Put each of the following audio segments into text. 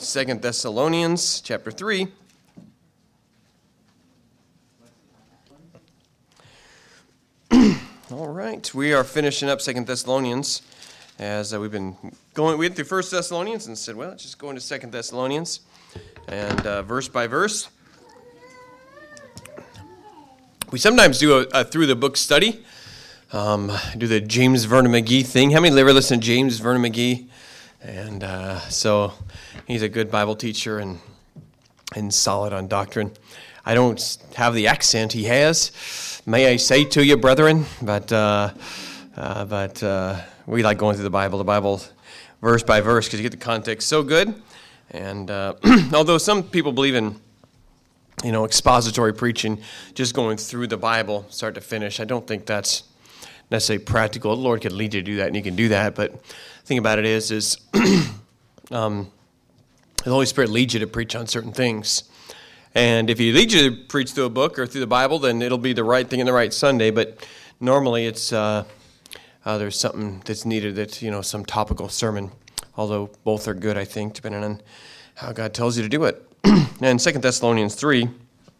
2 Thessalonians chapter 3. All right, we are finishing up 2 Thessalonians as we've been going. We went through 1 Thessalonians and said, well, let's just go into 2 Thessalonians and verse by verse. We sometimes do a through the book study. Do the James Vernon McGee thing. How many ever listen to James Vernon McGee? And so he's a good Bible teacher and solid on doctrine. I don't have the accent he has, may I say to you, brethren, but we like going through the Bible verse by verse, because you get the context so good. And although some people believe in, expository preaching, just going through the Bible, start to finish, I don't think that's necessarily practical. The Lord could lead you to do that, and you can do that. But the thing about it is the Holy Spirit leads you to preach on certain things. And if He leads you to preach through a book or through the Bible, then it'll be the right thing in the right Sunday. But normally it's there's something that's needed, that some topical sermon. Although both are good, I think, depending on how God tells you to do it. And 2 Thessalonians 3.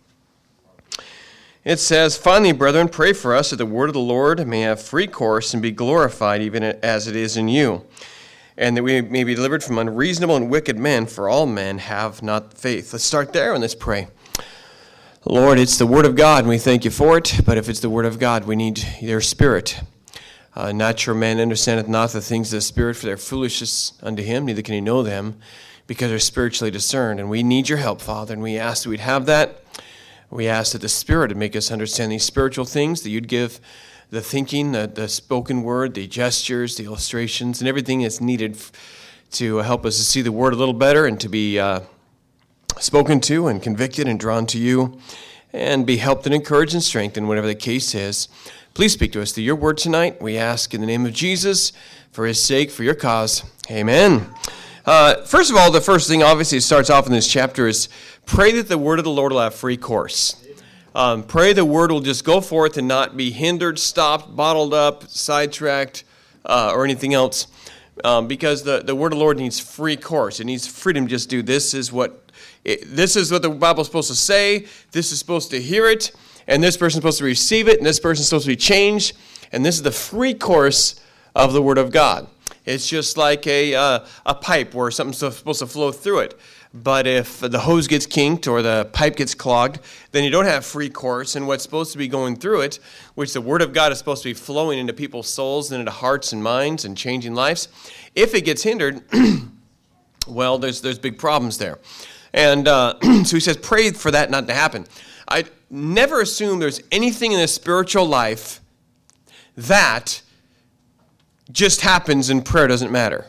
It says, "Finally, brethren, pray for us that the word of the Lord may have free course and be glorified even as it is in you, and that we may be delivered from unreasonable and wicked men, for all men have not faith." Let's start there and let's pray. Lord, it's the word of God, and we thank you for it, but if it's the word of God, we need your Spirit. Natural man understandeth not the things of the Spirit, for they're foolishness unto him, neither can he know them, because they're spiritually discerned. And we need your help, Father, and we ask that we'd have that. We ask that the Spirit would make us understand these spiritual things, that you'd give the thinking, the spoken word, the gestures, the illustrations, and everything that's needed to help us to see the word a little better and to be spoken to and convicted and drawn to you and be helped and encouraged and strengthened, whatever the case is. Please speak to us through your word tonight. We ask in the name of Jesus, for his sake, for your cause. Amen. First of all, the first thing obviously starts off in this chapter is pray that the word of the Lord will have free course. Pray the word will just go forth and not be hindered, stopped, bottled up, sidetracked, or anything else. Because the word of the Lord needs free course. It needs freedom to just do this is what the Bible is supposed to say. This is supposed to hear it. And this person is supposed to receive it. And this person is supposed to be changed. And this is the free course of the word of God. It's just like a pipe where something's supposed to flow through it. But if the hose gets kinked or the pipe gets clogged, then you don't have free course. And what's supposed to be going through it, which the Word of God is supposed to be flowing into people's souls and into hearts and minds and changing lives, if it gets hindered, well, there's big problems there. And so he says, pray for that not to happen. I never assume there's anything in the spiritual life that just happens and prayer doesn't matter.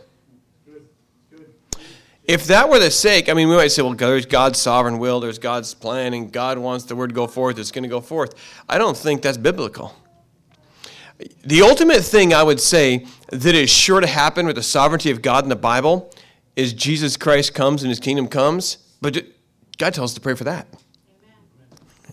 If that were the sake, we might say, well, there's God's sovereign will, there's God's plan, and God wants the word to go forth, it's going to go forth. I don't think that's biblical. The ultimate thing I would say that is sure to happen with the sovereignty of God in the Bible is Jesus Christ comes and his kingdom comes, but God tells us to pray for that. Amen.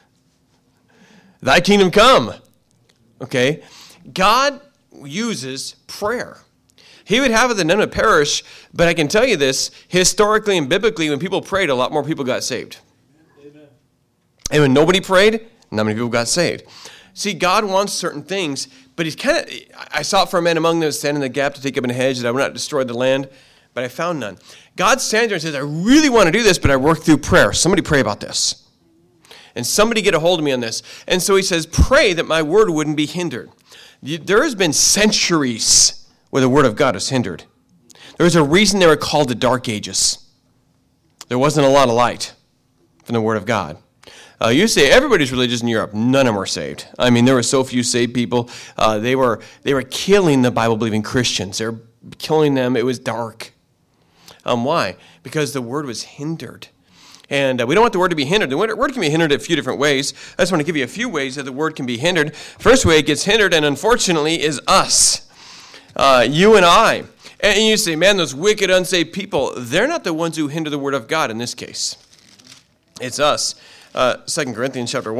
Thy kingdom come. Okay? God uses prayer. He would have it that none would perish, but I can tell you this, historically and biblically, when people prayed, a lot more people got saved. Amen. And when nobody prayed, not many people got saved. See, God wants certain things, but he's I sought for a man among them to stand in the gap to take up an hedge, that I would not destroy the land, but I found none. God stands there and says, I really want to do this, but I work through prayer. Somebody pray about this. And somebody get a hold of me on this. And so he says, pray that my word wouldn't be hindered. There has been centuries where the word of God is hindered. There's a reason they were called the Dark Ages. There wasn't a lot of light from the word of God. You say everybody's religious in Europe. None of them were saved. There were so few saved people. They were killing the Bible-believing Christians. They were killing them. It was dark. Why? Because the word was hindered. And we don't want the word to be hindered. The word can be hindered a few different ways. I just want to give you a few ways that the word can be hindered. First way it gets hindered, and unfortunately, is us. You and I. And you say, man, those wicked, unsaved people, they're not the ones who hinder the word of God in this case. It's us. 2 Corinthians chapter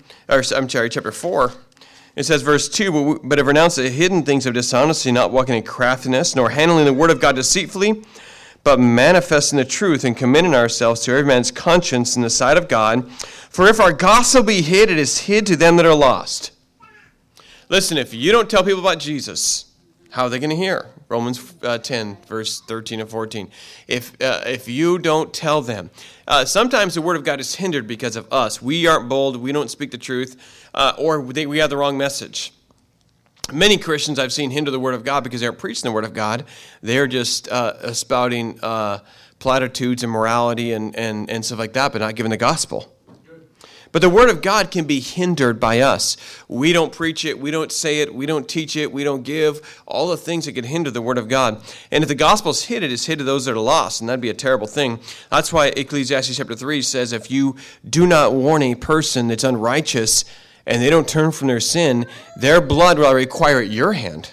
4. It says, verse 2, but have renounced the hidden things of dishonesty, not walking in craftiness, nor handling the word of God deceitfully, but manifesting the truth and commending ourselves to every man's conscience in the sight of God. For if our gospel be hid, it is hid to them that are lost. Listen, if you don't tell people about Jesus, how are they going to hear? Romans 10, verse 13 and 14. If you don't tell them. Sometimes the word of God is hindered because of us. We aren't bold, we don't speak the truth, or we have the wrong message. Many Christians I've seen hinder the word of God because they aren't preaching the word of God. They're just spouting platitudes and morality and stuff like that, but not giving the gospel. But the word of God can be hindered by us. We don't preach it, we don't say it, we don't teach it, we don't give, all the things that can hinder the word of God. And if the gospel is hid, it is hid to those that are lost, and that'd be a terrible thing. That's why Ecclesiastes chapter 3 says, if you do not warn a person that's unrighteous, and they don't turn from their sin, their blood will I require at your hand.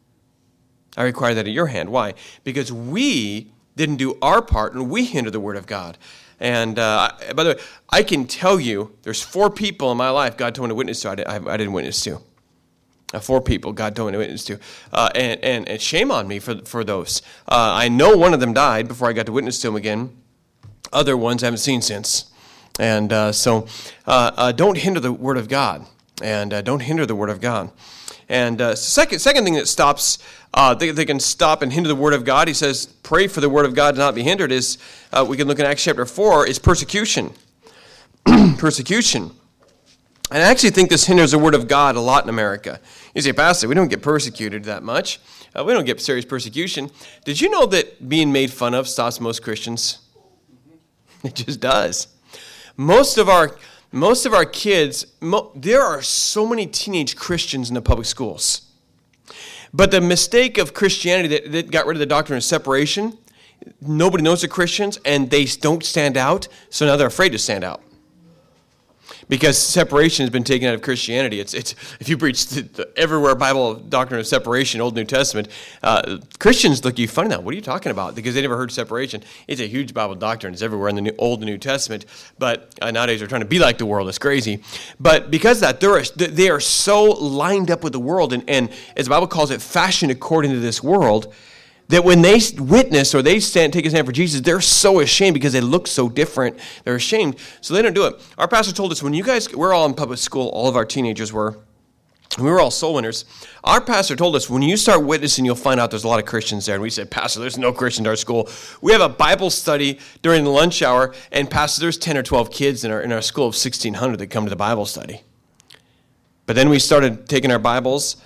I require that at your hand. Why? Because we didn't do our part, and we hindered the word of God. And by the way, I can tell you, there's 4 people in my life God told me to witness to. I didn't witness to. 4 people God told me to witness to. And shame on me for those. I know one of them died before I got to witness to him again. Other ones I haven't seen since. And so don't hinder the word of God. And don't hinder the word of God. And second thing that stops, they can stop and hinder the word of God. He says, pray for the word of God to not be hindered. Is we can look in Acts chapter 4, is persecution. Persecution. And I actually think this hinders the word of God a lot in America. You say, Pastor, we don't get persecuted that much. We don't get serious persecution. Did you know that being made fun of stops most Christians? It just does. Most of our kids, there are so many teenage Christians in the public schools. But the mistake of Christianity that got rid of the doctrine of separation, nobody knows they're Christians, and they don't stand out, so now they're afraid to stand out. Because separation has been taken out of Christianity. It's if you preach the everywhere Bible doctrine of separation, Old New Testament, Christians look at you funny now. What are you talking about? Because they never heard separation. It's a huge Bible doctrine. It's everywhere in the Old and New Testament. But nowadays they're trying to be like the world. It's crazy. But because of that, they are so lined up with the world, and as the Bible calls it, fashioned according to this world, that when they witness or they take a stand for Jesus, they're so ashamed because they look so different. They're ashamed, so they don't do it. Our pastor told us we're all in public school, all of our teenagers were, and we were all soul winners. Our pastor told us, when you start witnessing, you'll find out there's a lot of Christians there. And we said, Pastor, there's no Christians in our school. We have a Bible study during the lunch hour, and Pastor, there's 10 or 12 kids in our school of 1,600 that come to the Bible study. But then we started taking our Bibles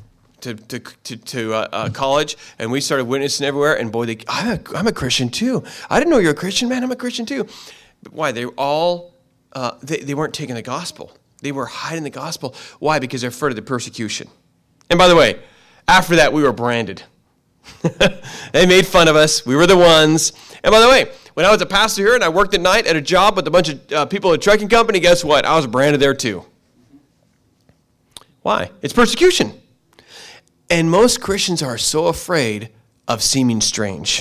to college, and we started witnessing everywhere, and boy, I'm a Christian too. I didn't know you're a Christian, man. I'm a Christian too. But why? They all, they weren't taking the gospel. They were hiding the gospel. Why? Because they're afraid of the persecution. And by the way, after that, we were branded. They made fun of us. We were the ones. And by the way, when I was a pastor here and I worked at night at a job with a bunch of people at a trucking company, guess what? I was branded there too. Why? It's persecution. And most Christians are so afraid of seeming strange.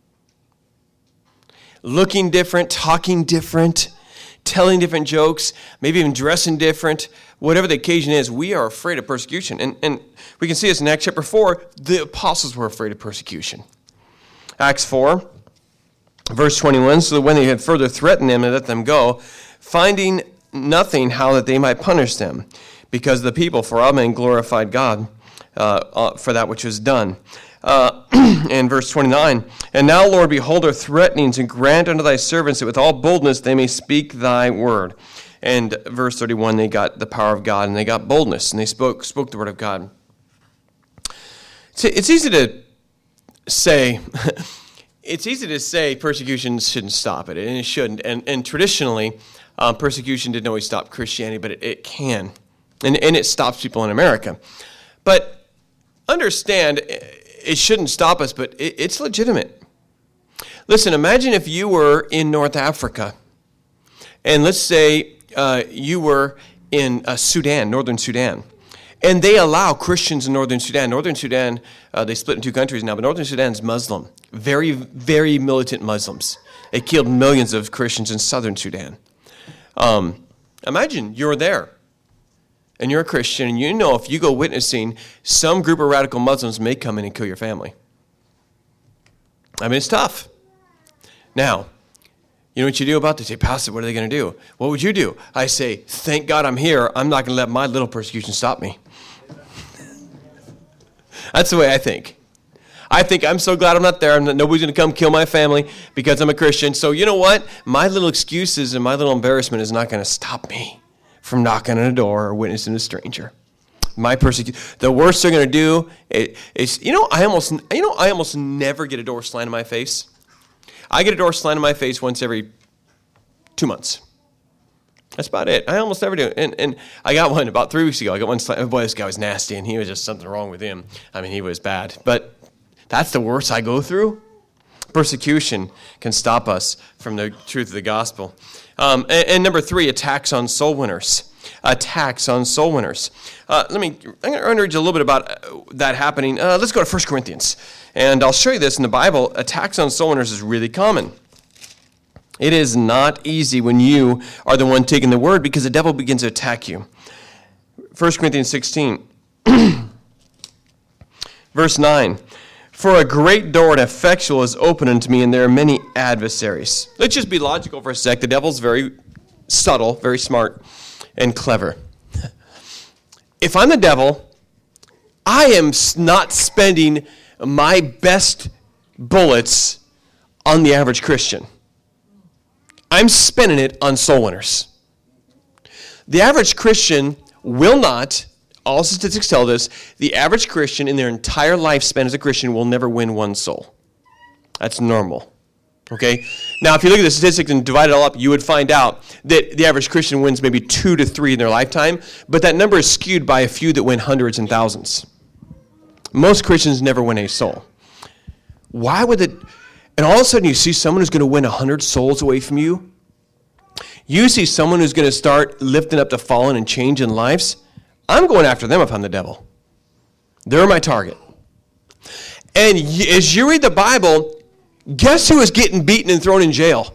Looking different, talking different, telling different jokes, maybe even dressing different, whatever the occasion is, we are afraid of persecution. And we can see this in Acts chapter 4, the apostles were afraid of persecution. Acts 4, verse 21, so that when they had further threatened them and let them go, finding nothing how that they might punish them, because the people, for all men, glorified God for that which was done. In verse 29, and now, Lord, behold our threatenings, and grant unto thy servants that with all boldness they may speak thy word. And verse 31, they got the power of God, and they got boldness, and they spoke the word of God. It's easy to say, persecution shouldn't stop it, and it shouldn't. And traditionally, persecution didn't always stop Christianity, but it can, and it stops people in America. But understand, it shouldn't stop us, but it's legitimate. Listen, imagine if you were in North Africa, and let's say you were in Sudan, Northern Sudan, and they allow Christians in Northern Sudan. Northern Sudan, they split in 2 countries now, but Northern Sudan is Muslim, very, very militant Muslims. They killed millions of Christians in Southern Sudan. Imagine you're there. And you're a Christian, and you know if you go witnessing, some group of radical Muslims may come in and kill your family. I mean, it's tough. Now, you know what you do about this? Say, Pastor, what are they going to do? What would you do? I say, thank God I'm here. I'm not going to let my little persecution stop me. That's the way I think. I think I'm so glad I'm not there. Nobody's going to come kill my family because I'm a Christian. So you know what? My little excuses and my little embarrassment is not going to stop me from knocking on a door or witnessing a stranger. My persecution. The worst they're going to do is, I almost never get a door slammed in my face. I get a door slammed in my face once every 2 months. That's about it. I almost never do. And I got one about 3 weeks ago. I got one slammed. Boy, this guy was nasty, and he was just something wrong with him. I mean, he was bad. But that's the worst I go through. Persecution can stop us from the truth of the gospel. And number 3, attacks on soul winners. Attacks on soul winners. I'm going to read you a little bit about that happening. Let's go to 1 Corinthians. And I'll show you this in the Bible. Attacks on soul winners is really common. It is not easy when you are the one taking the word because the devil begins to attack you. 1 Corinthians 16, verse 9. For a great door and effectual is open unto me, and there are many adversaries. Let's just be logical for a sec. The devil's very subtle, very smart, and clever. If I'm the devil, I am not spending my best bullets on the average Christian. I'm spending it on soul winners. The average Christian will not, all statistics tell this, the average Christian in their entire lifespan as a Christian will never win one soul. That's normal. Okay? Now, if you look at the statistics and divide it all up, you would find out that the average Christian wins maybe 2 to 3 in their lifetime, but that number is skewed by a few that win hundreds and thousands. Most Christians never win a soul. Why would it? And all of a sudden you see someone who's going to win 100 souls away from you. You see someone who's going to start lifting up the fallen and changing lives. I'm going after them if I'm the devil. They're my target. And as you read the Bible, guess who is getting beaten and thrown in jail?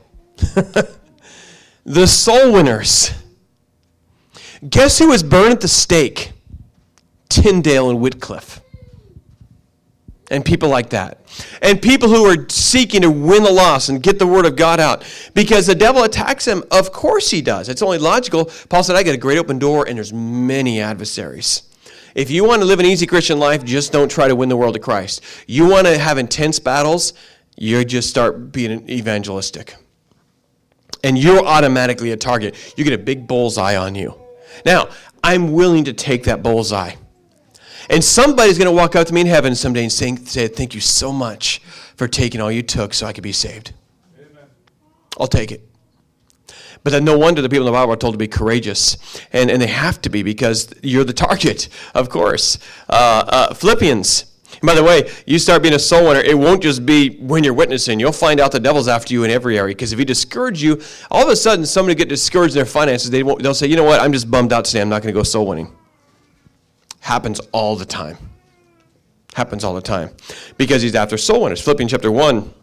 The soul winners. Guess who was burned at the stake? Tyndale and Wycliffe. And people like that. And people who are seeking to win the lost and get the word of God out. Because the devil attacks them. Of course he does. It's only logical. Paul said, I got a great open door and there's many adversaries. If you want to live an easy Christian life, just don't try to win the world to Christ. You want to have intense battles, you just start being evangelistic. And you're automatically a target. You get a big bullseye on you. Now, I'm willing to take that bullseye. And somebody's going to walk up to me in heaven someday and say, thank you so much for taking all you took so I could be saved. Amen. I'll take it. But then no wonder the people in the Bible are told to be courageous. And they have to be because you're the target, of course. Philippians. By the way, you start being a soul winner, it won't just be when you're witnessing. You'll find out the devil's after you in every area. Because if he discourages you, all of a sudden somebody get discouraged in their finances. They'll say, you know what, I'm just bummed out today. I'm not going to go soul winning. Happens all the time. Happens all the time. Because he's after soul winners. Philippians chapter 1,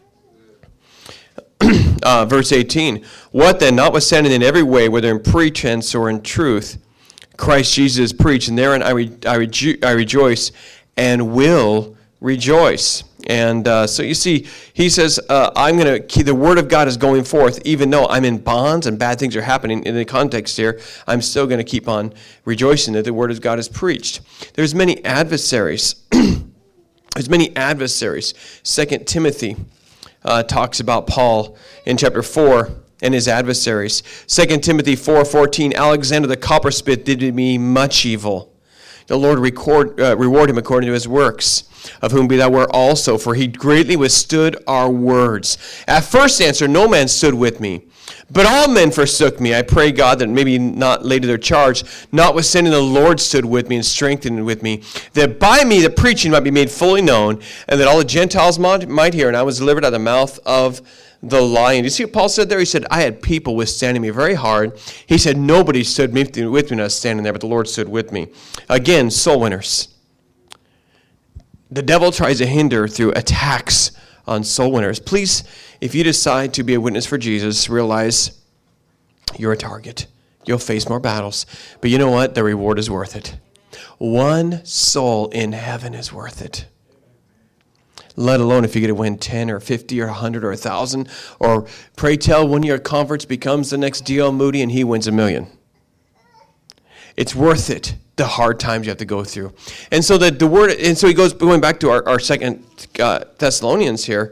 verse 18. What then, notwithstanding in every way, whether in pretense or in truth, Christ Jesus is preached, and therein I rejoice and will rejoice. And so you see, he says, the word of God is going forth, even though I'm in bonds and bad things are happening. In the context here, I'm still going to keep on rejoicing that the word of God is preached. There's many adversaries. There's many adversaries. 2 Timothy talks about Paul in chapter 4 and his adversaries. 2 Timothy 4:14, Alexander the coppersmith did me much evil. The Lord reward him according to his works, of whom be thou ware also, for he greatly withstood our words. At first answer, no man stood with me, but all men forsook me. I pray God that maybe not lay to their charge, notwithstanding the Lord stood with me and strengthened with me, that by me the preaching might be made fully known, and that all the Gentiles might hear, and I was delivered out of the mouth of the lion. You see what Paul said there? He said, I had people withstanding me very hard. He said, nobody stood with me when I was standing there, but the Lord stood with me. Again, soul winners. The devil tries to hinder through attacks on soul winners. Please, if you decide to be a witness for Jesus, realize you're a target. You'll face more battles. But you know what? The reward is worth it. One soul in heaven is worth it. let alone if you get to win 10 or 50 or 100 or 1,000. Or pray tell one of your converts becomes the next D.L. Moody and he wins $1 million. It's worth it, the hard times you have to go through. And so the word, and so he goes, going back to our second Thessalonians here.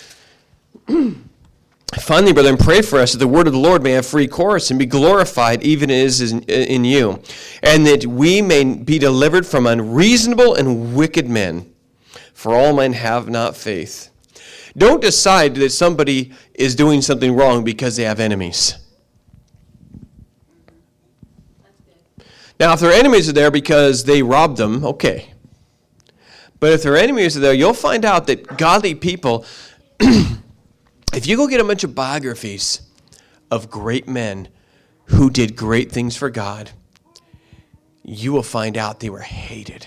Finally, brethren, pray for us that the word of the Lord may have free course and be glorified even as is in you, and that we may be delivered from unreasonable and wicked men, for all men have not faith. Don't decide that somebody is doing something wrong because they have enemies. Now, if their enemies are there because they robbed them, okay. But if their enemies are there, you'll find out that godly people, if you go get a bunch of biographies of great men who did great things for God, you will find out they were hated.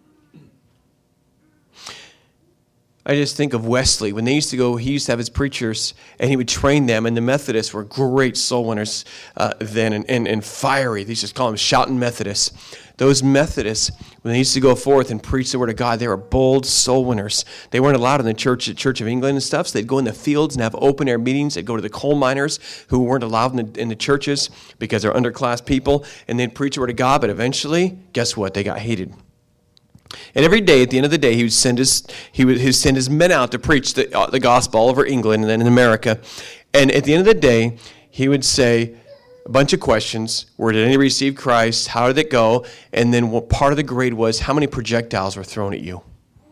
I just think of Wesley. When they used to go, he used to have his preachers, and he would train them, and the Methodists were great soul winners then, and fiery. They used to call them shouting Methodists. Those Methodists, when they used to go forth and preach the Word of God, they were bold soul winners. They weren't allowed in the Church of England and stuff, so they'd go in the fields and have open-air meetings. They'd go to the coal miners who weren't allowed in the churches because they're underclass people, and they'd preach the Word of God, but eventually, guess what? They got hated. And every day, at the end of the day, he would send his men out to preach the gospel all over England and then in America. And at the end of the day, he would say a bunch of questions. Where did any receive Christ? How did it go? And then what part of the grade was, how many projectiles were thrown at you?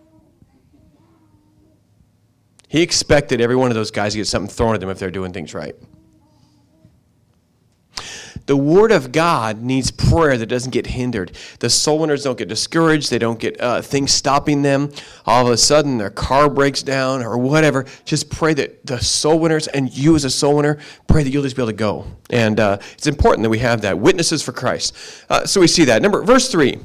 He expected every one of those guys to get something thrown at them if they're doing things right. The Word of God needs prayer that doesn't get hindered. The soul winners don't get discouraged. They don't get things stopping them. All of a sudden, their car breaks down or whatever. Just pray that the soul winners and you as a soul winner, pray that you'll just be able to go. And it's important that we have that. Witnesses for Christ. So we see that. Verse 3.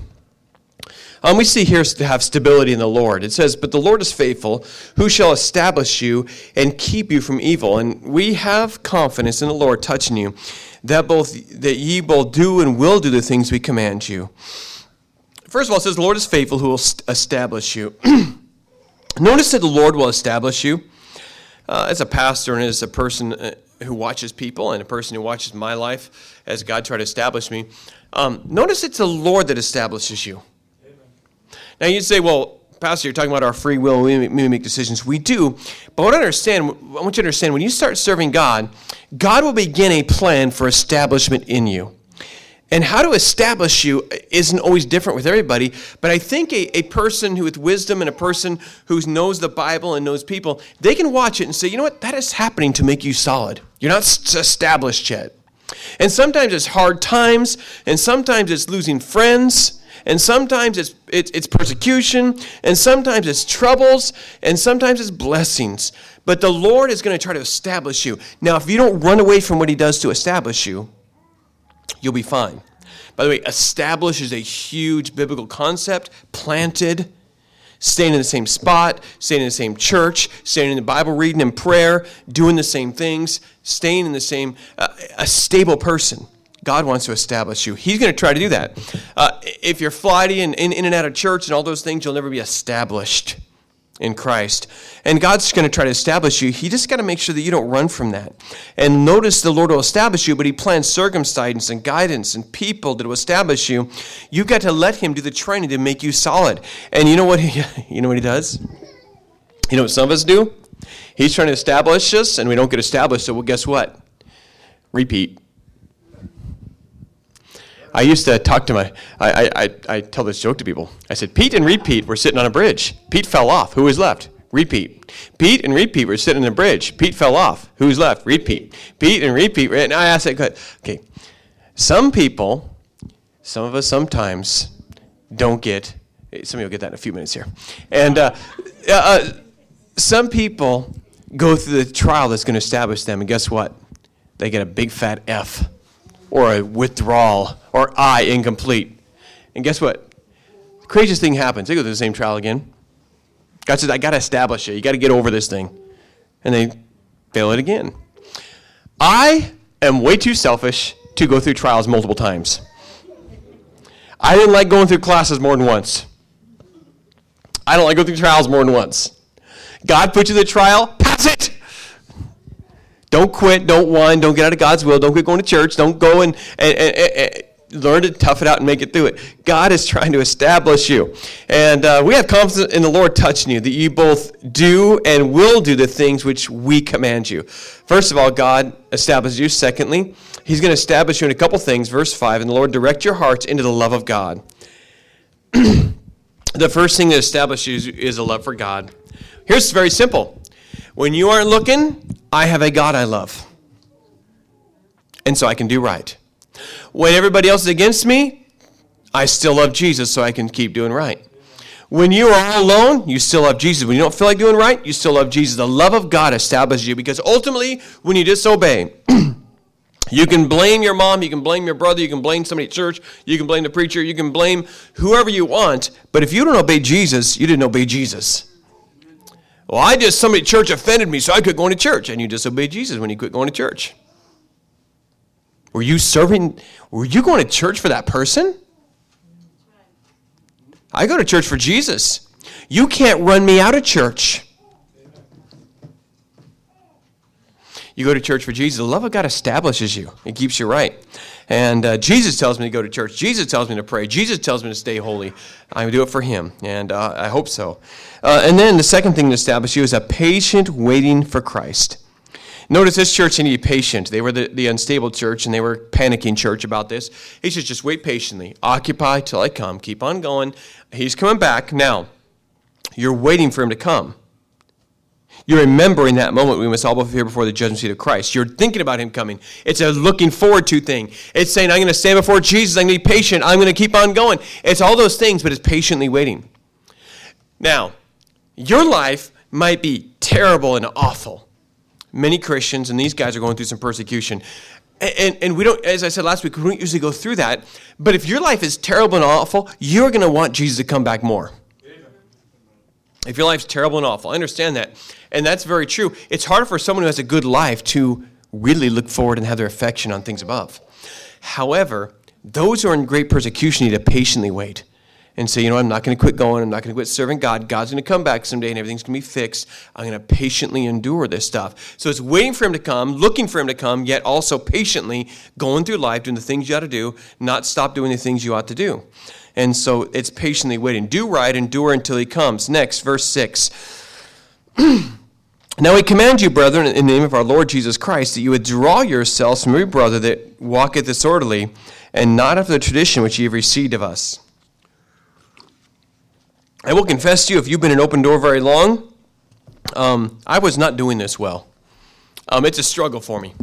We see here to have stability in the Lord. It says, but the Lord is faithful, who shall establish you and keep you from evil. And we have confidence in the Lord touching you, that ye both do and will do the things we command you. First of all, it says the Lord is faithful, who will establish you. Notice that the Lord will establish you. As a pastor and as a person who watches people and a person who watches my life as God tried to establish me, notice it's the Lord that establishes you. Now you'd say, well, Pastor, you're talking about our free will, we make decisions. We do, but I want you to understand, when you start serving God, God will begin a plan for establishment in you. And how to establish you isn't always different with everybody, but I think a person who with wisdom and a person who knows the Bible and knows people, they can watch it and say, you know what, that is happening to make you solid. You're not established yet. And sometimes it's hard times, and sometimes it's losing friends, and sometimes it's persecution, and sometimes it's troubles, and sometimes it's blessings. But the Lord is going to try to establish you. Now, if you don't run away from what he does to establish you, you'll be fine. By the way, establish is a huge biblical concept. Planted, staying in the same spot, staying in the same church, staying in the Bible reading and prayer, doing the same things, staying in the same, a stable person. God wants to establish you. He's going to try to do that. If you're flighty and in and out of church and all those things, you'll never be established in Christ. And God's going to try to establish you. He just got to make sure that you don't run from that. And notice the Lord will establish you, but he plans circumstance and guidance and people that will establish you. You've got to let him do the training to make you solid. And you know what he does? You know what some of us do? He's trying to establish us, and we don't get established, so well, guess what? Repeat. I used to talk to I tell this joke to people. I said, Pete and Repeat were sitting on a bridge. Pete fell off. Who was left? Repeat. Pete and Repeat were sitting on a bridge. Pete fell off. Who's left? Repeat. Pete and Repeat. And I asked that, okay, some people, some of us sometimes don't get, some of you will get that in a few minutes here. And some people go through the trial that's going to establish them, and guess what? They get a big fat F. Or a withdrawal, or I, incomplete. And guess what? The craziest thing happens. They go through the same trial again. God says, I got to establish it. You got to get over this thing. And they fail it again. I am way too selfish to go through trials multiple times. I didn't like going through classes more than once. I don't like going through trials more than once. God put you to the trial, pass it. Don't quit, don't whine, don't get out of God's will, don't quit going to church, don't go and learn to tough it out and make it through it. God is trying to establish you. And we have confidence in the Lord touching you, that you both do and will do the things which we command you. First of all, God establishes you. Secondly, he's going to establish you in a couple things. Verse 5, and the Lord direct your hearts into the love of God. The first thing that establishes you is a love for God. Here's very simple. When you aren't looking, I have a God I love. And so I can do right. When everybody else is against me, I still love Jesus, so I can keep doing right. When you are all alone, you still love Jesus. When you don't feel like doing right, you still love Jesus. The love of God establishes you, because ultimately, when you disobey, you can blame your mom, you can blame your brother, you can blame somebody at church, you can blame the preacher, you can blame whoever you want, but if you don't obey Jesus, you didn't obey Jesus. Well, somebody at church offended me, so I quit going to church, and you disobeyed Jesus when you quit going to church. Were you going to church for that person? I go to church for Jesus. You can't run me out of church. You go to church for Jesus. The love of God establishes you. It keeps you right. And Jesus tells me to go to church. Jesus tells me to pray. Jesus tells me to stay holy. I do it for him, and I hope so. And then the second thing to establish you is a patient waiting for Christ. Notice this church needed to be patient. They were the unstable church, and they were panicking church about this. He says, just wait patiently. Occupy till I come. Keep on going. He's coming back. Now, you're waiting for him to come. You're remembering that moment we must all appear before the judgment seat of Christ. You're thinking about him coming. It's a looking forward to thing. It's saying, I'm going to stand before Jesus. I'm going to be patient. I'm going to keep on going. It's all those things, but it's patiently waiting. Now, your life might be terrible and awful. Many Christians, and these guys are going through some persecution. And we don't, as I said last week, we don't usually go through that. But if your life is terrible and awful, you're going to want Jesus to come back more. If your life's terrible and awful, I understand that. And that's very true. It's hard for someone who has a good life to really look forward and have their affection on things above. However, those who are in great persecution need to patiently wait and say, I'm not going to quit going. I'm not going to quit serving God. God's going to come back someday and everything's going to be fixed. I'm going to patiently endure this stuff. So it's waiting for him to come, looking for him to come, yet also patiently going through life, doing the things you ought to do, not stop doing the things you ought to do. And so it's patiently waiting. Do right, endure until he comes. Next, verse 6. Now we command you, brethren, in the name of our Lord Jesus Christ, that you withdraw yourselves from every brother that walketh disorderly, and not after the tradition which ye have received of us. I will confess to you, if you've been in Open Door very long, I was not doing this well. It's a struggle for me.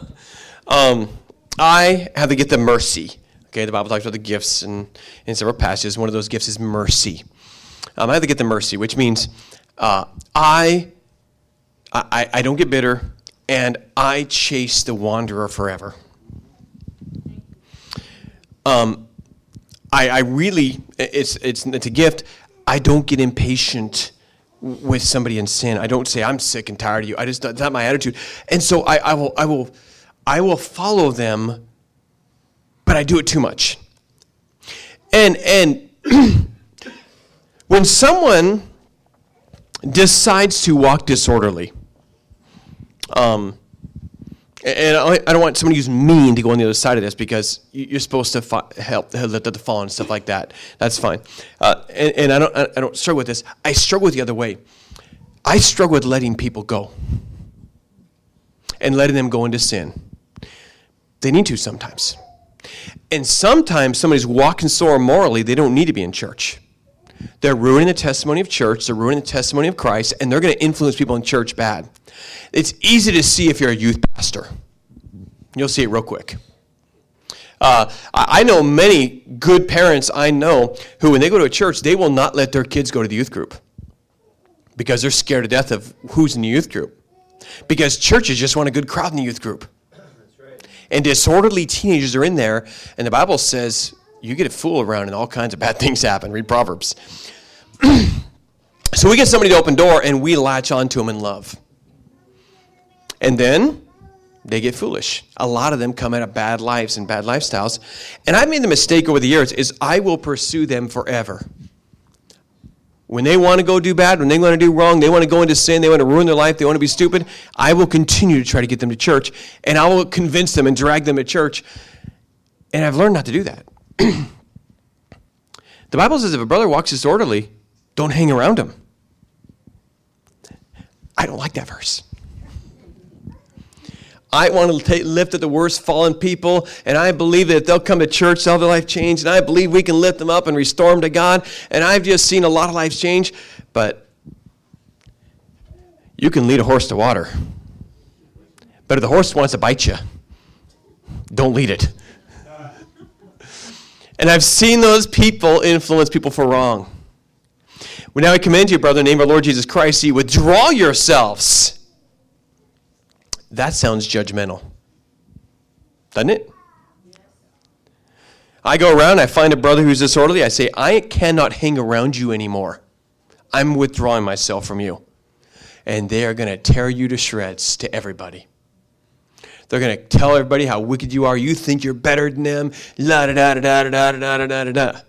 I have to get the mercy. Okay, the Bible talks about the gifts in several passages. One of those gifts is mercy. I have to get the mercy, which means I don't get bitter, and I chase the wanderer forever. I really, it's a gift. I don't get impatient with somebody in sin. I don't say I'm sick and tired of you. That's not my attitude. And so I will follow them, but I do it too much. And when someone decides to walk disorderly, and I don't want somebody who's mean to go on the other side of this, because you're supposed to help lift up the fallen and stuff like that. That's fine. And I don't struggle with this. I struggle with the other way. I struggle with letting people go and letting them go into sin. They need to sometimes. And sometimes somebody's walking so immorally they don't need to be in church. They're ruining the testimony of church. They're ruining the testimony of Christ, and they're going to influence people in church bad. It's easy to see if you're a youth pastor. You'll see it real quick. I know many good parents I know who, when they go to a church, they will not let their kids go to the youth group because they're scared to death of who's in the youth group. Because churches just want a good crowd in the youth group. That's right. And disorderly teenagers are in there, and the Bible says you get a fool around and all kinds of bad things happen. Read Proverbs. So we get somebody to Open Door, and we latch onto them in love. And then they get foolish. A lot of them come out of bad lives and bad lifestyles. And I've made the mistake over the years is I will pursue them forever. When they want to go do bad, when they want to do wrong, they want to go into sin, they want to ruin their life, they want to be stupid, I will continue to try to get them to church, and I will convince them and drag them to church. And I've learned not to do that. The Bible says if a brother walks disorderly, don't hang around him. I don't like that verse. I want to lift at the worst fallen people, and I believe that if they'll come to church, they'll have their life changed, and I believe we can lift them up and restore them to God, and I've just seen a lot of lives change, but you can lead a horse to water. But if the horse wants to bite you, don't lead it. And I've seen those people influence people for wrong. Well, now I commend you, brother, in the name of our Lord Jesus Christ, you withdraw yourselves. That sounds judgmental, doesn't it? I go around, I find a brother who's disorderly, I say, I cannot hang around you anymore. I'm withdrawing myself from you. And they are going to tear you to shreds to everybody. They're going to tell everybody how wicked you are. You think you're better than them. La da da da da da da da da da.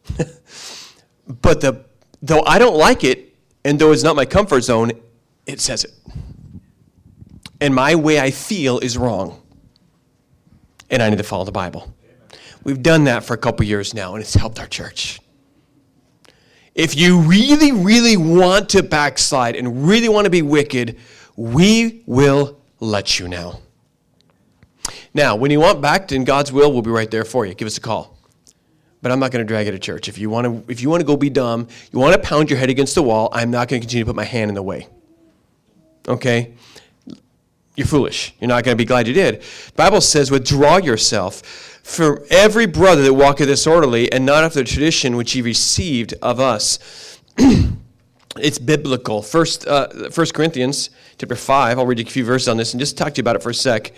But though I don't like it, and though it's not my comfort zone, it says it. And my way I feel is wrong. And I need to follow the Bible. We've done that for a couple years now, and it's helped our church. If you really, really want to backslide and really want to be wicked, we will let you know. Now, when you want back in God's will, we'll be right there for you. Give us a call. But I'm not going to drag you to church. If you want to go be dumb, you want to pound your head against the wall, I'm not going to continue to put my hand in the way. Okay? You're foolish. You're not going to be glad you did. The Bible says, withdraw yourself from every brother that walketh disorderly, and not after the tradition which ye received of us. It's biblical. First Corinthians chapter 5, I'll read you a few verses on this and just talk to you about it for a sec.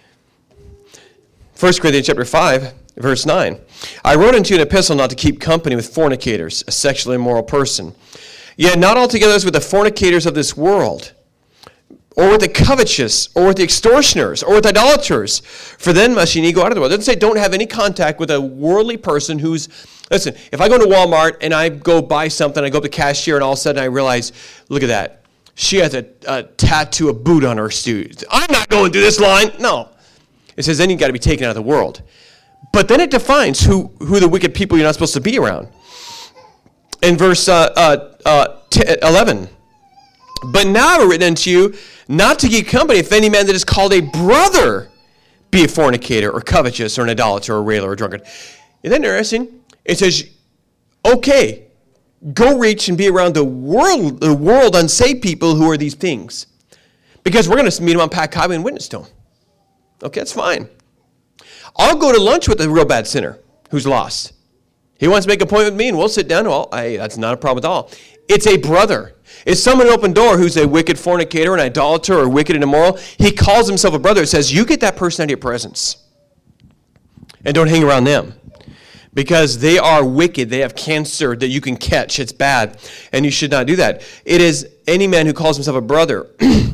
1 Corinthians chapter 5, verse 9. I wrote unto you an epistle not to keep company with fornicators, a sexually immoral person. Yet not altogether as with the fornicators of this world, or with the covetous, or with the extortioners, or with idolaters. For then must ye go out of the world. It doesn't say don't have any contact with a worldly person who's, listen, if I go to Walmart and I go buy something, I go up to the cashier, and all of a sudden I realize, look at that. She has a tattoo of Buddha on her suit. I'm not going through this line. No. It says then you've got to be taken out of the world. But then it defines who the wicked people you're not supposed to be around. In verse 11, but now I've written unto you not to keep company if any man that is called a brother be a fornicator or covetous or an idolater or a railer or a drunkard. Isn't that interesting? It says, okay, go reach and be around the world unsaved people who are these things. Because we're going to meet them on Pack Highway and witness to them. Okay, that's fine. I'll go to lunch with a real bad sinner who's lost. He wants to make an appointment with me, and we'll sit down. Well, that's not a problem at all. It's a brother. It's someone at Open Door who's a wicked fornicator, an idolater, or wicked and immoral. He calls himself a brother. It says, you get that person out of your presence. And don't hang around them. Because they are wicked. They have cancer that you can catch. It's bad. And you should not do that. It is any man who calls himself a brother.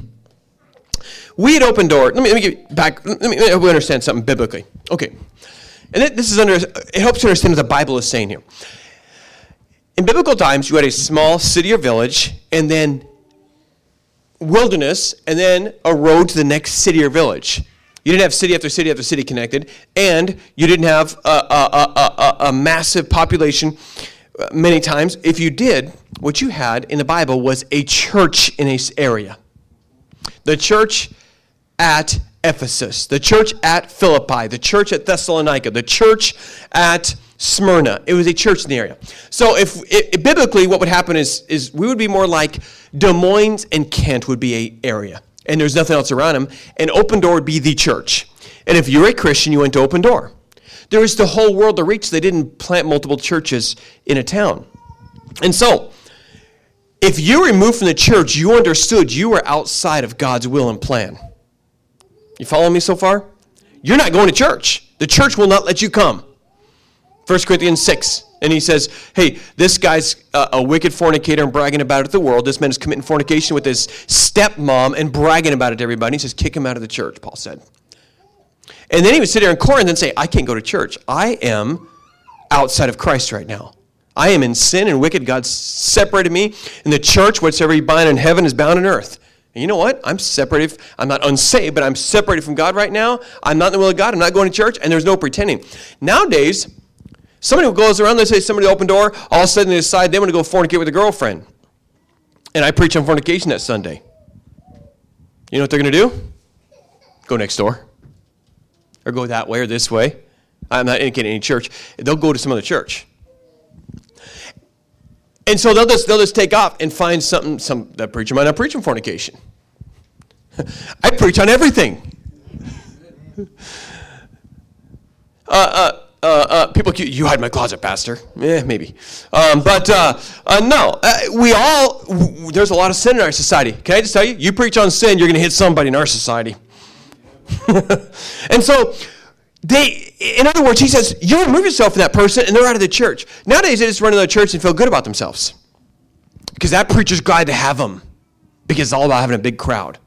We at Open Door, let me get back, let me understand something biblically. Okay. And it helps you understand what the Bible is saying here. In biblical times, you had a small city or village, and then wilderness, and then a road to the next city or village. You didn't have city after city after city connected, and you didn't have a massive population many times. If you did, what you had in the Bible was a church in an area. The church at Ephesus, the church at Philippi, the church at Thessalonica, the church at Smyrna. It was a church in the area. So if biblically what would happen is we would be more like Des Moines and Kent would be an area. And there's nothing else around them. And Open Door would be the church. And if you're a Christian, you went to Open Door. There was the whole world to reach. They didn't plant multiple churches in a town. And so if you were removed from the church, you understood you were outside of God's will and plan. You follow me so far? You're not going to church. The church will not let you come. 1 Corinthians 6. And he says, hey, this guy's a wicked fornicator and bragging about it to the world. This man is committing fornication with his stepmom and bragging about it to everybody. He says, kick him out of the church, Paul said. And then he would sit there in Corinth and say, I can't go to church. I am outside of Christ right now. I am in sin and wicked. God separated me. In the church, whatsoever you bind in heaven is bound on earth. And you know what? I'm separated. I'm not unsaved, but I'm separated from God right now. I'm not in the will of God. I'm not going to church, and there's no pretending. Nowadays, somebody who goes around, let's say somebody open door, all of a sudden they decide they want to go fornicate with a girlfriend. And I preach on fornication that Sunday. You know what they're going to do? Go next door. Or go that way or this way. I'm not indicating any church. They'll go to some other church. And so they'll just take off and find something, that preacher might not preach on fornication. I preach on everything. People, you hide in my closet, Pastor. Maybe. No. There's a lot of sin in our society. Can I just tell you? You preach on sin, you're going to hit somebody in our society. And so, in other words, he says, you remove yourself from that person, and they're out of the church. Nowadays, they just run to the church and feel good about themselves. Because that preacher's glad to have them. Because it's all about having a big crowd.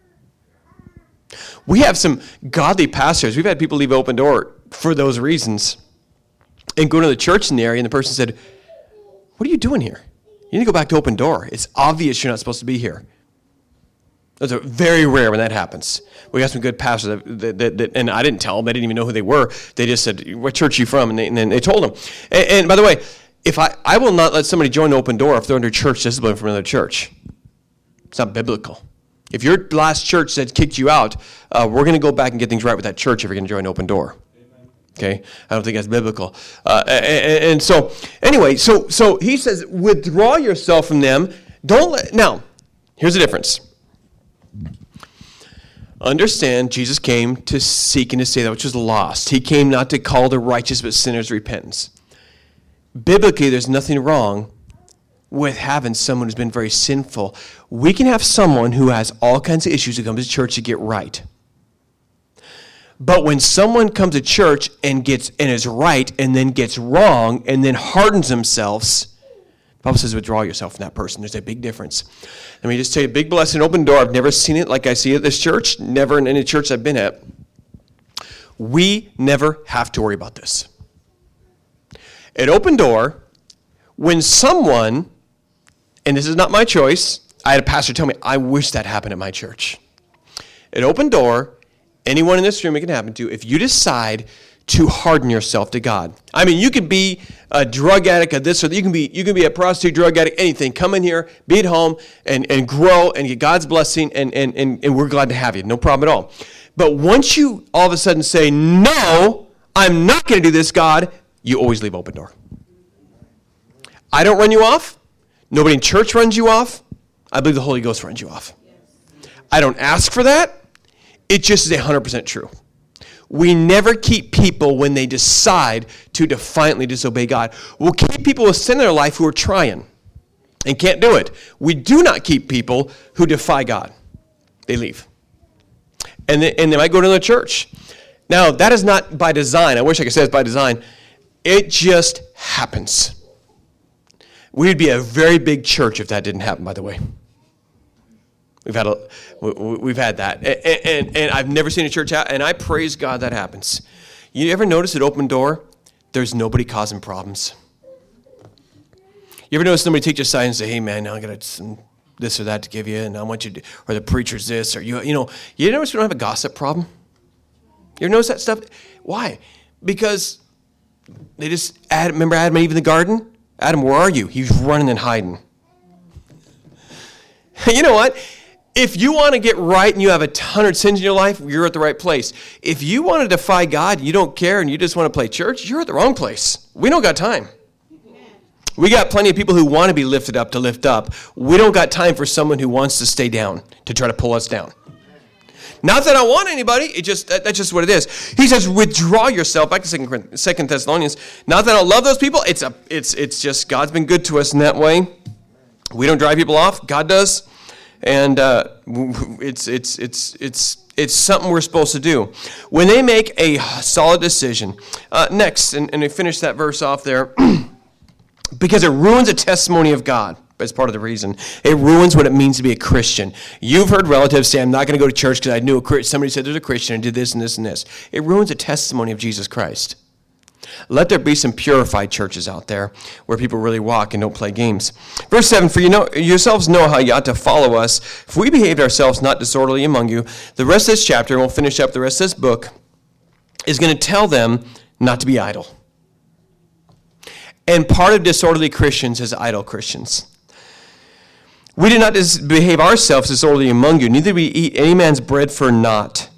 We have some godly pastors. We've had people leave Open Door for those reasons. And go to the church in the area, and the person said, what are you doing here? You need to go back to Open Door. It's obvious you're not supposed to be here. Those are very rare when that happens. We got some good pastors, that and I didn't tell them. They didn't even know who they were. They just said, what church are you from? And then they told them. And by the way, if I will not let somebody join Open Door if they're under church discipline from another church. It's not biblical. If your last church said kicked you out, we're going to go back and get things right with that church if you're going to join Open Door. Okay? I don't think that's biblical. And so, anyway, so he says, withdraw yourself from them. Now, here's the difference. Understand, Jesus came to seek and to save that which was lost. He came not to call the righteous, but sinners to repentance. Biblically, there's nothing wrong with having someone who's been very sinful. We can have someone who has all kinds of issues who comes to church to get right. But when someone comes to church and is right and then gets wrong and then hardens themselves, the Bible says withdraw yourself from that person. There's a big difference. Let me just tell you, a big blessing, Open Door. I've never seen it like I see it at this church, never in any church I've been at. We never have to worry about this. At Open Door, when someone, and this is not my choice, I had a pastor tell me, I wish that happened at my church. At Open Door, anyone in this room it can happen to, if you decide to harden yourself to God. I mean, you could be a drug addict of this or that. You can be a prostitute, drug addict, anything. Come in here, be at home, and grow and get God's blessing, and we're glad to have you. No problem at all. But once you all of a sudden say, no, I'm not going to do this, God, you always leave Open Door. I don't run you off. Nobody in church runs you off. I believe the Holy Ghost runs you off. I don't ask for that. It just is 100% true. We never keep people when they decide to defiantly disobey God. We'll keep people with sin in their life who are trying and can't do it. We do not keep people who defy God. They leave. And they might go to another church. Now, that is not by design. I wish I could say it's by design. It just happens. We'd be a very big church if that didn't happen, by the way. We've had that, and I've never seen a church happen, and I praise God that happens. You ever notice at Open Door, there's nobody causing problems? You ever notice somebody take your side and say, "Hey, man, now I got some this or that to give you, and I want you to," or the preacher's this, or you notice we don't have a gossip problem? You ever notice that stuff? Why? Because they just remember Adam and Eve in the garden? Adam, where are you? He's running and hiding. You know what? If you want to get right and you have 100 sins in your life, you're at the right place. If you want to defy God, you don't care, and you just want to play church, you're at the wrong place. We don't got time. We got plenty of people who want to be lifted up to lift up. We don't got time for someone who wants to stay down, to try to pull us down. Not that I want anybody. That's just what it is. He says, withdraw yourself. Back to 2 Thessalonians. Not that I don't love those people. It's just God's been good to us in that way. We don't drive people off. God does. And it's something we're supposed to do. When they make a solid decision. Next, and we finish that verse off there. Because it ruins a testimony of God. That's part of the reason. It ruins what it means to be a Christian. You've heard relatives say, I'm not going to go to church because I knew somebody said there's a Christian and did this and this and this. It ruins a testimony of Jesus Christ. Let there be some purified churches out there where people really walk and don't play games. Verse 7, for yourselves know how you ought to follow us. If we behaved ourselves not disorderly among you, the rest of this chapter, and we'll finish up the rest of this book, is going to tell them not to be idle. And part of disorderly Christians is idle Christians. We did not behave ourselves disorderly among you, neither we eat any man's bread for naught.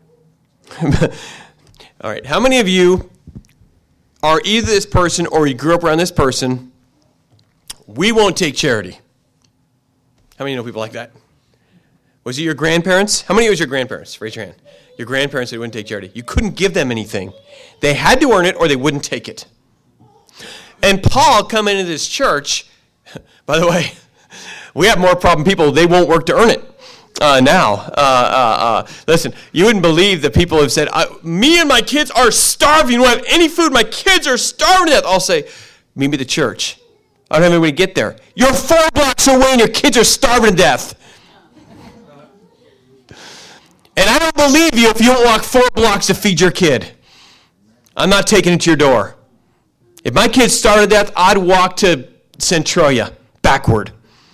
All right, how many of you are either this person or you grew up around this person? We won't take charity. How many know people like that? Was it your grandparents? How many was your grandparents? Raise your hand. Your grandparents, they wouldn't take charity. You couldn't give them anything. They had to earn it or they wouldn't take it. And Paul come into this church, by the way, we have more problem people, they won't work to earn it now. Listen, you wouldn't believe the people have said, me and my kids are starving. We don't have any food. My kids are starving to death. I'll say, meet me at the church. I don't have anybody to get there. You're 4 blocks away and your kids are starving to death. And I don't believe you if you don't walk 4 blocks to feed your kid. I'm not taking it to your door. If my kids starved to death, I'd walk to Centralia backward.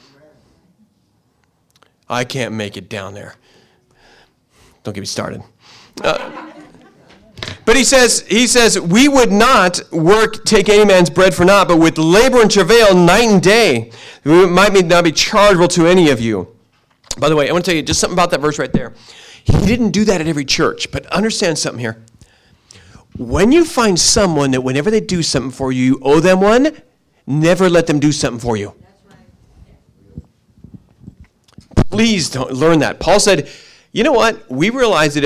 I can't make it down there. Don't get me started. But he says, we would not take any man's bread for naught, but with labor and travail night and day, we might not be chargeable to any of you. By the way, I want to tell you just something about that verse right there. He didn't do that at every church, but understand something here. When you find someone that whenever they do something for you, you owe them one, never let them do something for you. Please don't learn that. Paul said, you know what? We realize that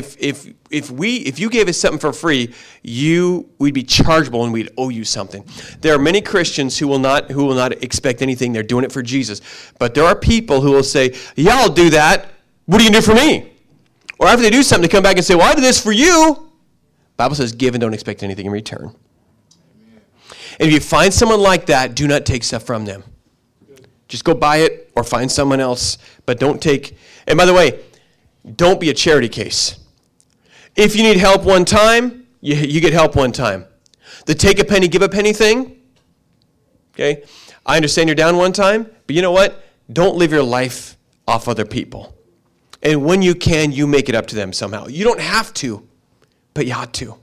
if you gave us something for free, we'd be chargeable and we'd owe you something. There are many Christians who will not expect anything. They're doing it for Jesus. But there are people who will say, yeah, I'll do that. What are you going to do for me? Or after they do something, they come back and say, well, I did this for you. The Bible says, give and don't expect anything in return. Amen. And if you find someone like that, do not take stuff from them. Just go buy it or find someone else. But don't take, and by the way, don't be a charity case. If you need help one time, you get help one time. The take a penny, give a penny thing, okay? I understand you're down one time, but you know what? Don't live your life off other people. And when you can, you make it up to them somehow. You don't have to, but you ought to.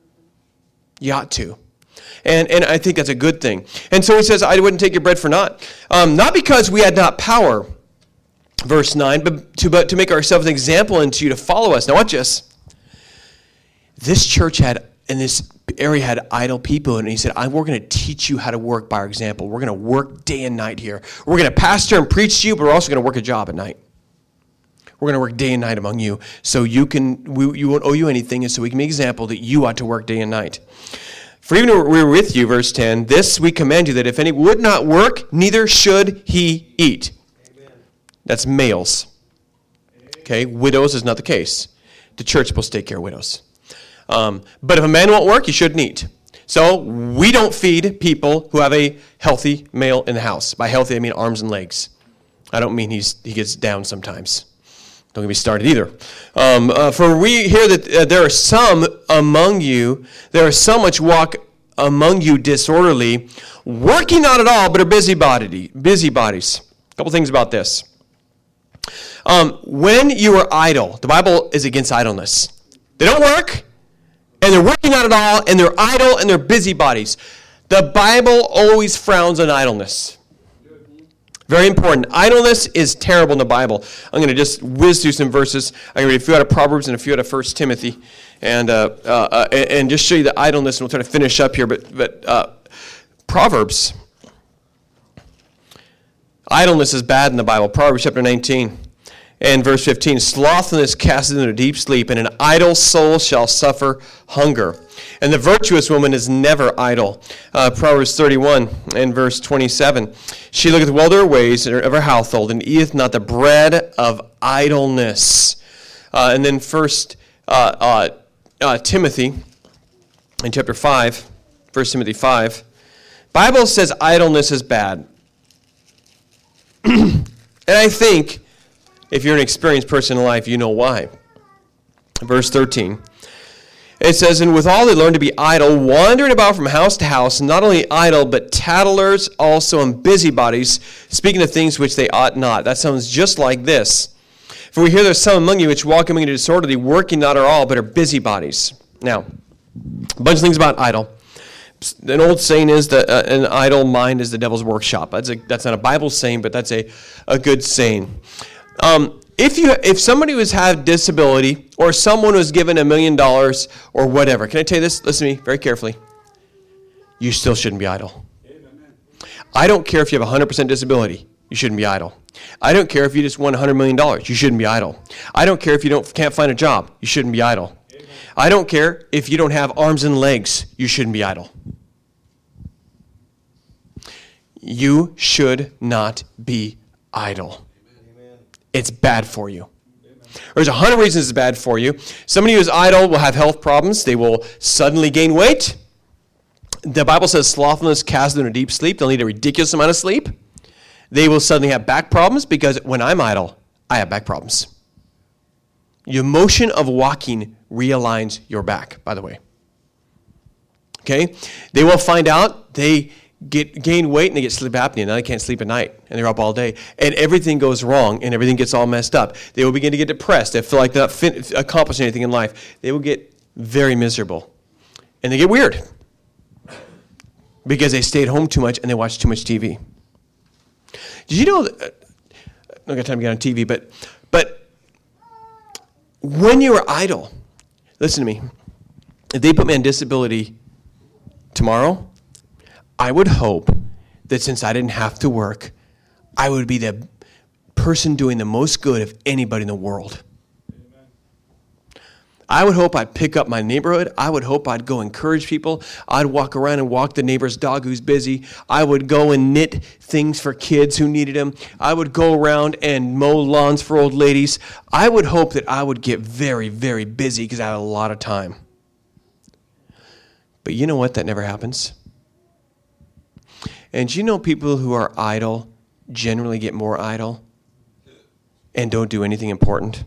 You ought to. And I think that's a good thing. And so he says, I wouldn't take your bread for naught. Not because we had not power, verse 9, but to make ourselves an example unto you to follow us. Now watch this. This church in this area had idle people, and he said, we're going to teach you how to work by our example. We're going to work day and night here. We're going to pastor and preach to you, but we're also going to work a job at night. We're going to work day and night among you, so we won't owe you anything, and so we can make an example that you ought to work day and night. For even if we were with you, verse 10, this we command you, that if any would not work, neither should he eat. Amen. That's males. Okay, widows is not the case. The church is supposed to take care of widows. But if a man won't work, he shouldn't eat. So we don't feed people who have a healthy male in the house. By healthy, I mean arms and legs. I don't mean he gets down sometimes. Don't get me started either. For we hear that there are some among you, there are some which walk among you disorderly, working not at all, but are busybodies. A couple things about this. When you are idle, the Bible is against idleness. They don't work, and they're working not at all, and they're idle, and they're busybodies. The Bible always frowns on idleness. Very important. Idleness is terrible in the Bible. I'm going to just whiz through some verses. I'm going to read a few out of Proverbs and a few out of 1 Timothy, and just show you the idleness, and we'll try to finish up here. But Proverbs, idleness is bad in the Bible. Proverbs chapter 19 and verse 15. Slothfulness casteth into deep sleep, and an idle soul shall suffer hunger. And the virtuous woman is never idle. Proverbs 31 and verse 27. She looketh well to her ways of her household, and eateth not the bread of idleness. And then 1 Timothy in chapter 5, 1 Timothy 5. Bible says idleness is bad. And I think if you're an experienced person in life, you know why. Verse 13. It says, and withal they learn to be idle, wandering about from house to house, not only idle, but tattlers also and busybodies, speaking of things which they ought not. That sounds just like this. For we hear there's some among you which walk among you disorderly, working not at all, but are busybodies. Now, a bunch of things about idle. An old saying is that an idle mind is the devil's workshop. That's not a Bible saying, but that's a good saying. If somebody was had disability, or someone was given $1 million or whatever, can I tell you this? Listen to me very carefully. You still shouldn't be idle. Amen. I don't care if you have 100% disability. You shouldn't be idle. I don't care if you just won $100 million. You shouldn't be idle. I don't care if you can't find a job. You shouldn't be idle. Amen. I don't care if you don't have arms and legs. You shouldn't be idle. You should not be idle. Amen. It's bad for you. Amen. There's 100 reasons it's bad for you. Somebody who is idle will have health problems. They will suddenly gain weight. The Bible says slothfulness casts them into deep sleep. They'll need a ridiculous amount of sleep. They will suddenly have back problems because when I'm idle, I have back problems. Your motion of walking realigns your back, by the way. Okay? They will find out they gain weight and they get sleep apnea. Now they can't sleep at night and they're up all day. And everything goes wrong and everything gets all messed up. They will begin to get depressed. They feel like they're not accomplishing anything in life. They will get very miserable. And they get weird because they stay at home too much and they watch too much TV. Did you know that, I don't got time to get on TV, but when you are idle, listen to me, if they put me on disability tomorrow, I would hope that since I didn't have to work, I would be the person doing the most good of anybody in the world. I would hope I'd pick up my neighborhood. I would hope I'd go encourage people. I'd walk around and walk the neighbor's dog who's busy. I would go and knit things for kids who needed them. I would go around and mow lawns for old ladies. I would hope that I would get very, very busy because I have a lot of time. But you know what? That never happens. And you know people who are idle generally get more idle and don't do anything important?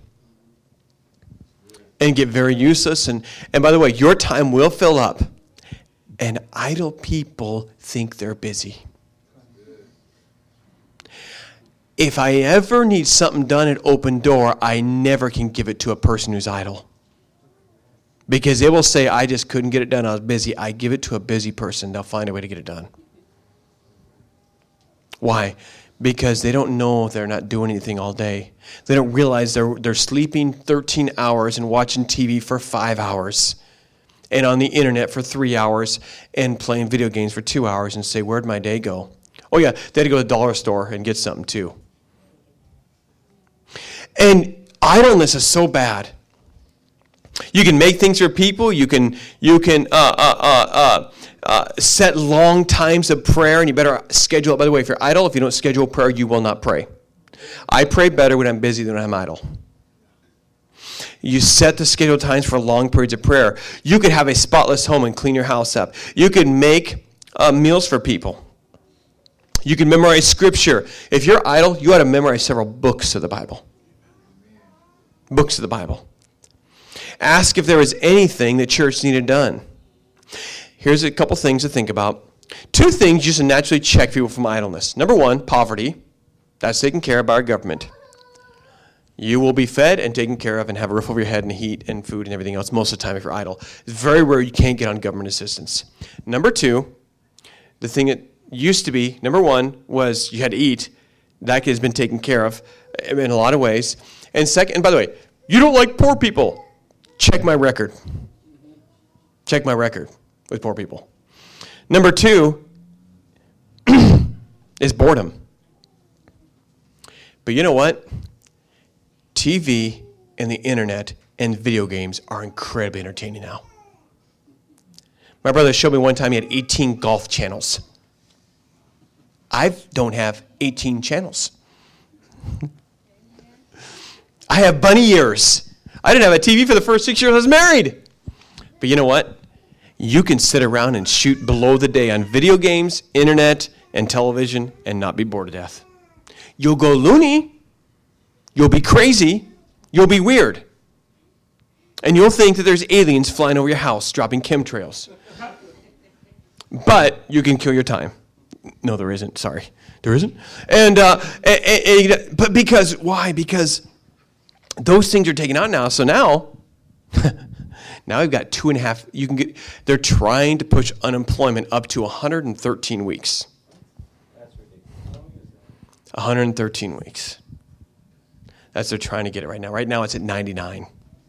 And get very useless. And by the way, your time will fill up. And idle people think they're busy. If I ever need something done at Open Door, I never can give it to a person who's idle. Because they will say, I just couldn't get it done, I was busy. I give it to a busy person. They'll find a way to get it done. Why? Because they don't know they're not doing anything all day. They don't realize they're sleeping 13 hours and watching TV for 5 hours and on the internet for 3 hours and playing video games for 2 hours and say, where'd my day go? Oh yeah, they had to go to the dollar store and get something too. And idleness is so bad. You can make things for people. You can set long times of prayer, and you better schedule it. By the way, if you're idle, if you don't schedule prayer, you will not pray. I pray better when I'm busy than when I'm idle. You set the scheduled times for long periods of prayer. You could have a spotless home and clean your house up. You could make meals for people. You can memorize scripture. If you're idle, you ought to memorize several books of the Bible. Books of the Bible. Ask if there was anything the church needed done. Here's a couple things to think about. 2 things you should naturally check people from idleness. Number 1, poverty. That's taken care of by our government. You will be fed and taken care of and have a roof over your head and heat and food and everything else most of the time if you're idle. It's very rare you can't get on government assistance. Number 2, the thing that used to be, number 1 was you had to eat. That has been taken care of in a lot of ways. And second, and by the way, you don't like poor people. Check my record. Check my record with poor people. Number 2 is boredom. But you know what? TV and the internet and video games are incredibly entertaining now. My brother showed me one time he had 18 golf channels. I don't have 18 channels. I have bunny ears. I didn't have a TV for the first 6 years I was married. But you know what? You can sit around and shoot below the day on video games, internet, and television and not be bored to death. You'll go loony. You'll be crazy. You'll be weird. And you'll think that there's aliens flying over your house, dropping chemtrails. But you can kill your time. No, there isn't. Sorry. There isn't. But because, why? Because those things are taken out now. So now we've got 2.5, they're trying to push unemployment up to 113 weeks. That's ridiculous. 113 weeks. They're trying to get it right now. Right now it's at 99.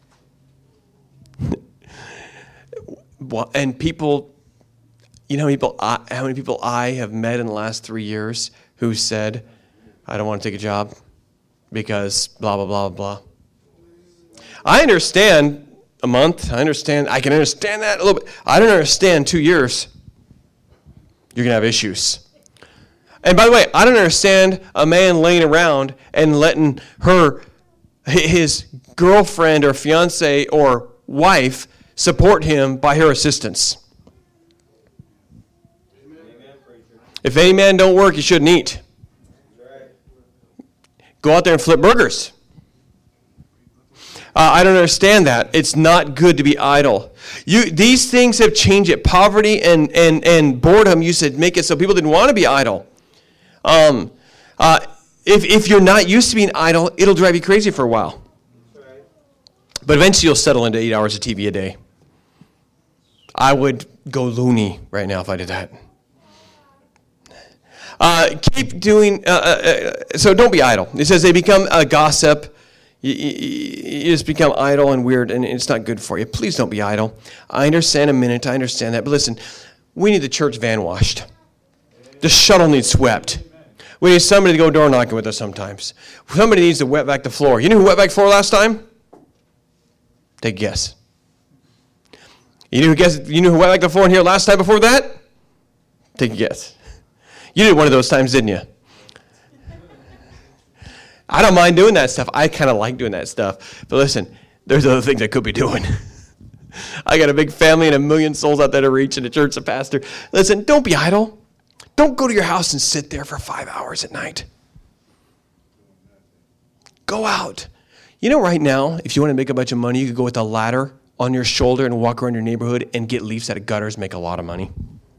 And people, how many people I have met in the last 3 years who said, I don't want to take a job because blah, blah, blah, blah. I understand a month. I can understand that a little bit. I don't understand 2 years. You're going to have issues. And by the way, I don't understand a man laying around and letting his girlfriend or fiance or wife support him by her assistance. If any man don't work, he shouldn't eat. Go out there and flip burgers. I don't understand that. It's not good to be idle. These things have changed it. Poverty and boredom used to make it so people didn't want to be idle. If you're not used to being idle, it'll drive you crazy for a while. But eventually you'll settle into 8 hours of TV a day. I would go loony right now if I did that. Keep doing, so don't be idle. It says they become a gossip. You just become idle and weird, and it's not good for you. Please don't be idle. I understand a minute. I understand that. But listen, we need the church van washed. The shuttle needs swept. We need somebody to go door knocking with us sometimes. Somebody needs to wet back the floor. You know who wet back the floor last time? Take a guess. You know who wet back the floor in here last time before that? Take a guess. You did one of those times, didn't you? I don't mind doing that stuff. I kind of like doing that stuff. But listen, there's other things I could be doing. I got a big family and 1 million souls out there to reach in a church, a pastor. Listen, don't be idle. Don't go to your house and sit there for 5 hours at night. Go out. Right now, if you want to make a bunch of money, you could go with a ladder on your shoulder and walk around your neighborhood and get leaves out of gutters, make a lot of money.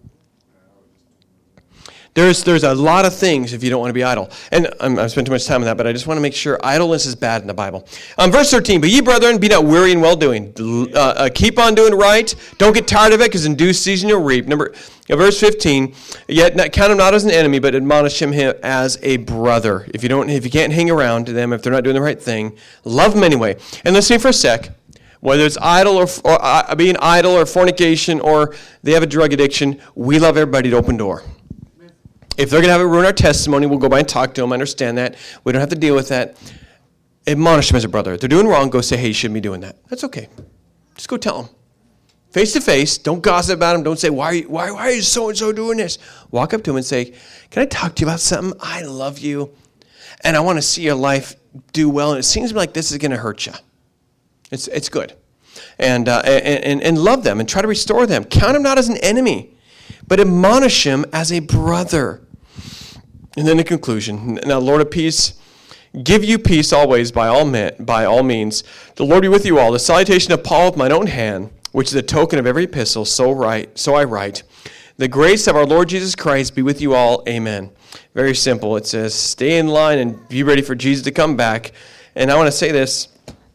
There's a lot of things if you don't want to be idle. And I've spent too much time on that, but I just want to make sure idleness is bad in the Bible. Verse 13, but ye brethren, be not weary in well-doing. Keep on doing right. Don't get tired of it, because in due season you'll reap. Verse 15, yet count him not as an enemy, but admonish him as a brother. If you can't hang around to them, if they're not doing the right thing, love them anyway. And listen for a sec. Whether it's idle or being idle or fornication or they have a drug addiction, we love everybody to open door. If they're going to have it ruin our testimony, we'll go by and talk to them. I understand that. We don't have to deal with that. Admonish them as a brother. If they're doing wrong, go say, hey, you shouldn't be doing that. That's okay. Just go tell them. Face to face. Don't gossip about them. Don't say, why are you so-and-so doing this? Walk up to them and say, can I talk to you about something? I love you, and I want to see your life do well, and it seems like this is going to hurt you. It's good. And love them and try to restore them. Count them not as an enemy, but admonish him as a brother. And then the conclusion. Now, Lord of peace, give you peace always by all means. The Lord be with you all. The salutation of Paul with mine own hand, which is a token of every epistle, so I write. The grace of our Lord Jesus Christ be with you all. Amen. Very simple. It says, stay in line and be ready for Jesus to come back. And I want to say this.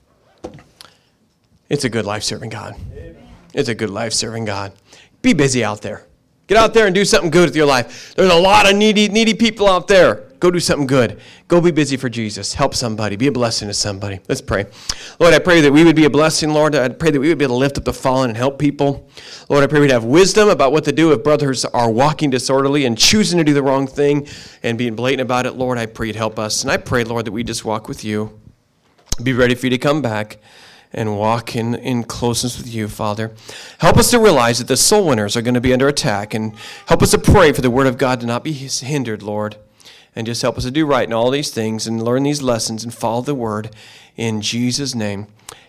It's a good life serving God. It's a good life serving God. Be busy out there. Get out there and do something good with your life. There's a lot of needy people out there. Go do something good. Go be busy for Jesus. Help somebody. Be a blessing to somebody. Let's pray. Lord, I pray that we would be a blessing, Lord. I pray that we would be able to lift up the fallen and help people. Lord, I pray we'd have wisdom about what to do if brothers are walking disorderly and choosing to do the wrong thing and being blatant about it. Lord, I pray you'd help us. And I pray, Lord, that we just walk with you. Be ready for you to come back and walk in closeness with you, Father. Help us to realize that the soul winners are going to be under attack, and help us to pray for the word of God to not be hindered, Lord. And just help us to do right in all these things and learn these lessons and follow the word in Jesus' name.